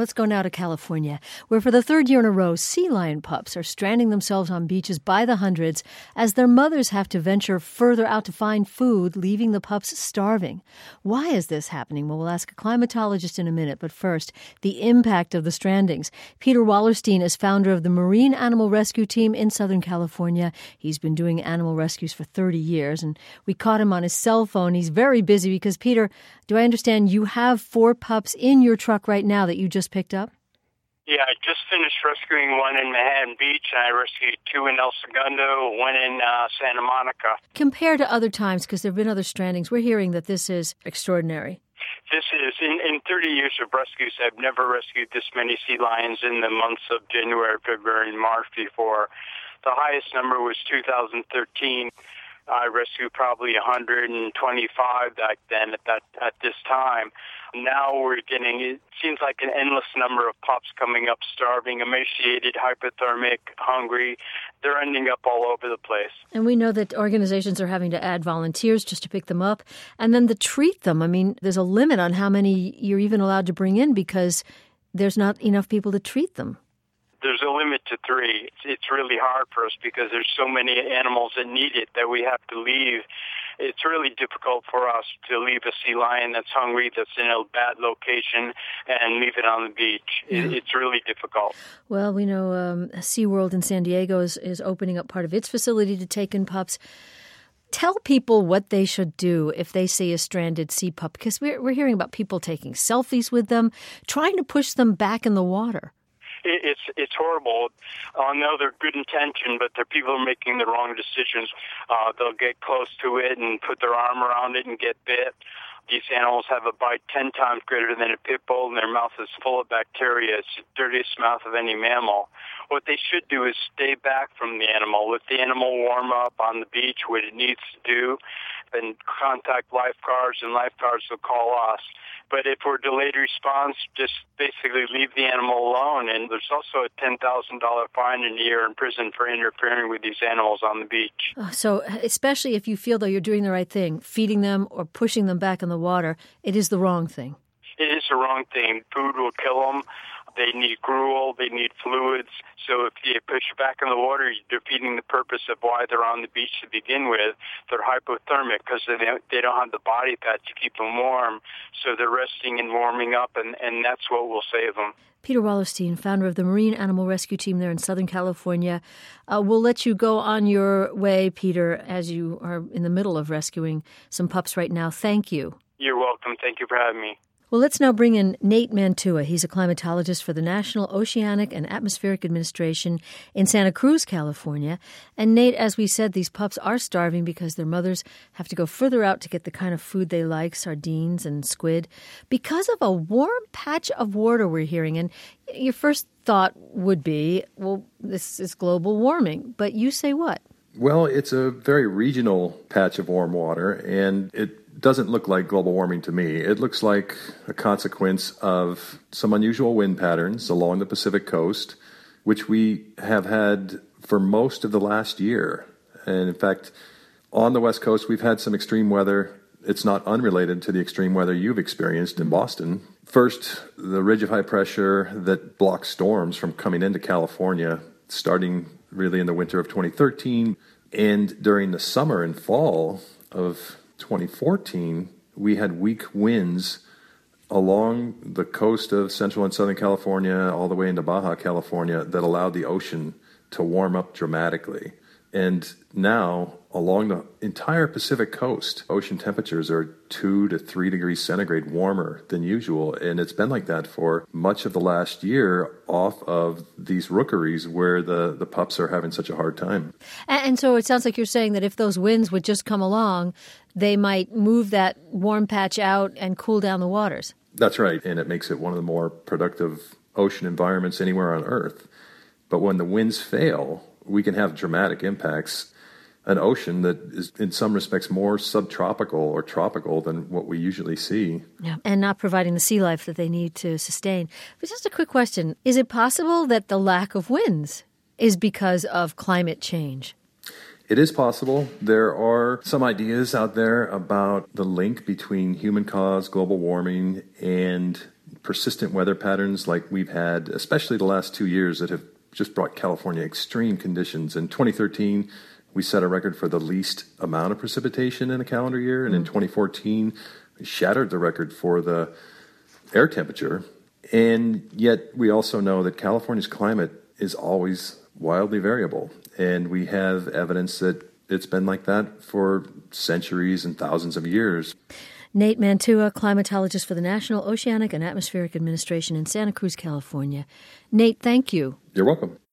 let's go now to California, where for the third year in a row, sea lion pups are stranding themselves on beaches by the hundreds as their mothers have to venture further out to find food, leaving the pups starving. Why is this happening? Well, we'll ask a climatologist in a minute, but first, the impact of the strandings. Peter Wallerstein is founder of the Marine Animal Rescue Team in Southern California. He's been doing animal rescues for 30 years, and we caught him on his cell phone. He's very busy because, Peter, do I understand you have 4 pups in your truck right now that you just picked up? Yeah, I just finished rescuing one in Manhattan Beach, and I rescued 2 in El Segundo, 1 in Santa Monica. Compared to other times, because there have been other strandings, we're hearing that this is extraordinary. This is, in 30 years of rescues, I've never rescued this many sea lions in the months of January, February, and March before. The highest number was 2013. I rescued probably 125 back then at this time. Now we're getting, it seems like an endless number of pups coming up starving, emaciated, hypothermic, hungry. They're ending up all over the place. And we know that organizations are having to add volunteers just to pick them up and then to treat them. I mean, there's a limit on how many you're even allowed to bring in because there's not enough people to treat them. There's a limit to 3. It's really hard for us because there's so many animals that need it that we have to leave. It's really difficult for us to leave a sea lion that's hungry, that's in a bad location, and leave it on the beach. Yeah. It's really difficult. Well, we know SeaWorld in San Diego is opening up part of its facility to take in pups. Tell people what they should do if they see a stranded sea pup, because we're hearing about people taking selfies with them, trying to push them back in the water. It's horrible. I know they're good intention, but the people are making the wrong decisions. They'll get close to it and put their arm around it and get bit. These animals have a bite 10 times greater than a pit bull, and their mouth is full of bacteria. It's the dirtiest mouth of any mammal. What they should do is stay back from the animal. Let the animal warm up on the beach, what it needs to do, and contact lifeguards, and lifeguards will call us. But if we're delayed response, just basically leave the animal alone. And there's also a $10,000 fine and a year in prison for interfering with these animals on the beach. So especially if you feel, though, you're doing the right thing, feeding them or pushing them back in the water, it is the wrong thing. It is the wrong thing. Food will kill them. They need gruel. They need fluids. So if you push back in the water, you're defeating the purpose of why they're on the beach to begin with. They're hypothermic because they don't have the body fat to keep them warm. So they're resting and warming up, and that's what will save them. Peter Wallerstein, founder of the Marine Animal Rescue Team there in Southern California. We'll let you go on your way, Peter, as you are in the middle of rescuing some pups right now. Thank you. You're welcome. Thank you for having me. Well, let's now bring in Nate Mantua. He's a climatologist for the National Oceanic and Atmospheric Administration in Santa Cruz, California. And Nate, as we said, these pups are starving because their mothers have to go further out to get the kind of food they like, sardines and squid, because of a warm patch of water we're hearing. And your first thought would be, well, this is global warming. But you say what? Well, it's a very regional patch of warm water, and it doesn't look like global warming to me. It looks like a consequence of some unusual wind patterns along the Pacific coast, which we have had for most of the last year. And in fact, on the West Coast, we've had some extreme weather. It's not unrelated to the extreme weather you've experienced in Boston. First, the ridge of high pressure that blocks storms from coming into California, starting really in the winter of 2013. And during the summer and fall of 2014, we had weak winds along the coast of Central and Southern California, all the way into Baja California, that allowed the ocean to warm up dramatically. And now, along the entire Pacific coast, ocean temperatures are 2 to 3 degrees centigrade warmer than usual. And it's been like that for much of the last year off of these rookeries where the pups are having such a hard time. And so it sounds like you're saying that if those winds would just come along, they might move that warm patch out and cool down the waters. That's right. And it makes it one of the more productive ocean environments anywhere on Earth. But when the winds fail, we can have dramatic impacts. An ocean that is in some respects more subtropical or tropical than what we usually see. Yeah, and not providing the sea life that they need to sustain. But just a quick question. Is it possible that the lack of winds is because of climate change? It is possible. There are some ideas out there about the link between human-caused global warming and persistent weather patterns like we've had, especially the last 2 years, that have just brought California extreme conditions. In 2013, we set a record for the least amount of precipitation in a calendar year, and in 2014, we shattered the record for the air temperature. And yet we also know that California's climate is always wildly variable, and we have evidence that it's been like that for centuries and thousands of years. Nate Mantua, climatologist for the National Oceanic and Atmospheric Administration in Santa Cruz, California. Nate, thank you. You're welcome.